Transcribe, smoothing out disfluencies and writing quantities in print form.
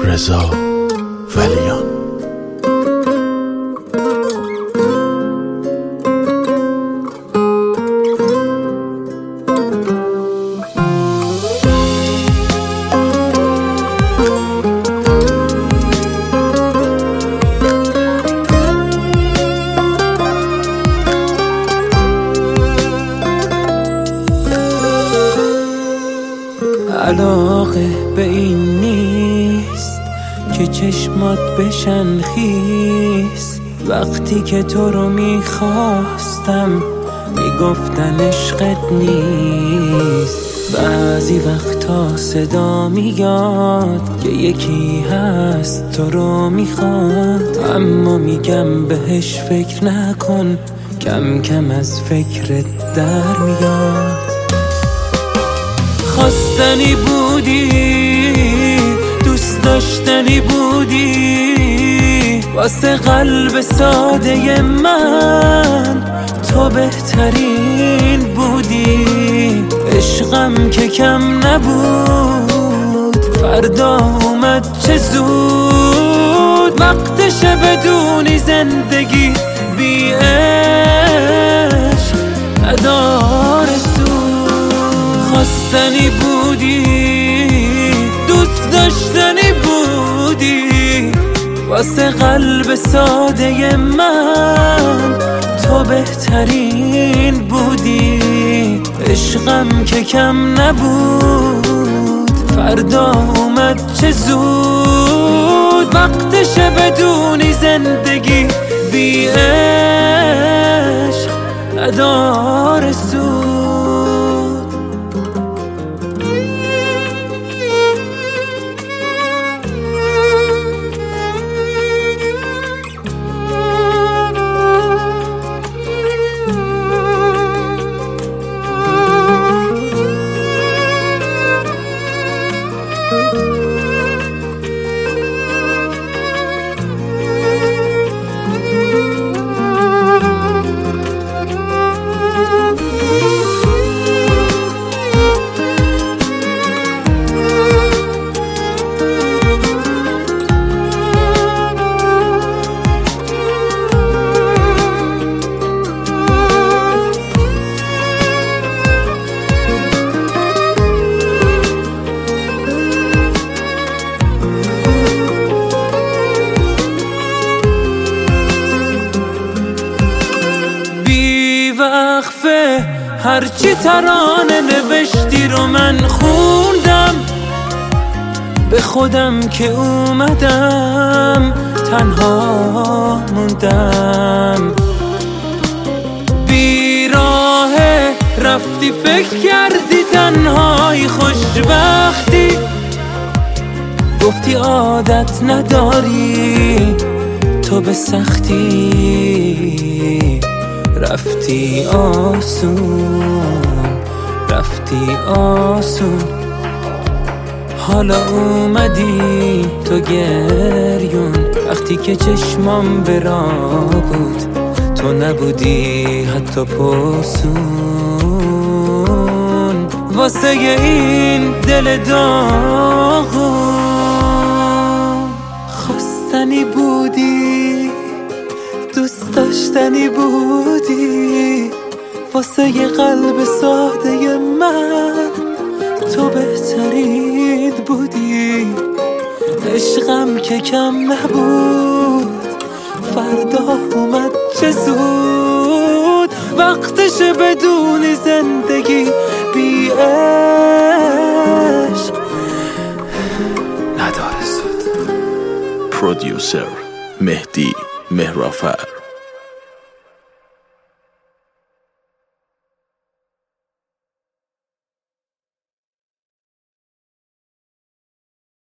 رضا ولیان. علاقه به این نیست که چشمات بشن خیس. وقتی که تو رو میخواستم میگفتن عشقت نیست. بعضی وقتا صدا میاد که یکی هست تو رو میخواد، اما میگم بهش فکر نکن، کم کم از فکرت در میاد. خواستنی بودی، دوست داشتنی بودی، واسه قلب ساده من تو بهترین بودی. عشقم که کم نبود، فردا اومد چه زود. وقتشه بدونی زندگی بی عشق نداره سود. خواستنی بودی، دوست داشتنی بودی، واسه قلب ساده من تو بهترین بودی. عشقم که کم نبود، فردا اومد چه زود. وقتشه بدونی زندگی بی عشق نداره سود. وقفه هرچی ترانه نوشتی رو من خوندم، به خودم که اومدم تنها موندم. بیراه رفتی فکر کردی تنهایی خوشبختی، گفتی عادت نداری تو به سختی. رفتی آسون، حالا اومدی تو گریون. وقتی که چشمام به راه بود تو نبودی حتی پاسون. واسه این دل داغون خواستنی بودی، دوست داشتنی بودی، واسه یه قلب ساده من تو بهترین بودی. عشقم که کم نبود، فردا اومد چه زود. وقتشه بدونی زندگی بی عشق نداره سود. پرودیوسر مهدی مهرافر.